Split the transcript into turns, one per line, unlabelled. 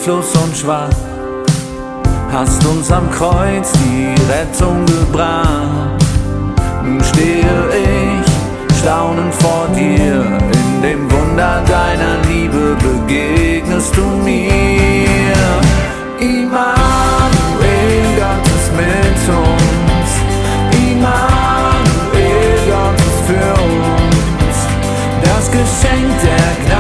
hilflos und schwach, hast uns am Kreuz die Rettung gebracht. Nun stehe ich staunend vor dir, in dem Wunder deiner Liebe begegnest du mir. Immanuel, Gott ist mit uns, Immanuel, Gott ist für uns, das Geschenk der Gnade.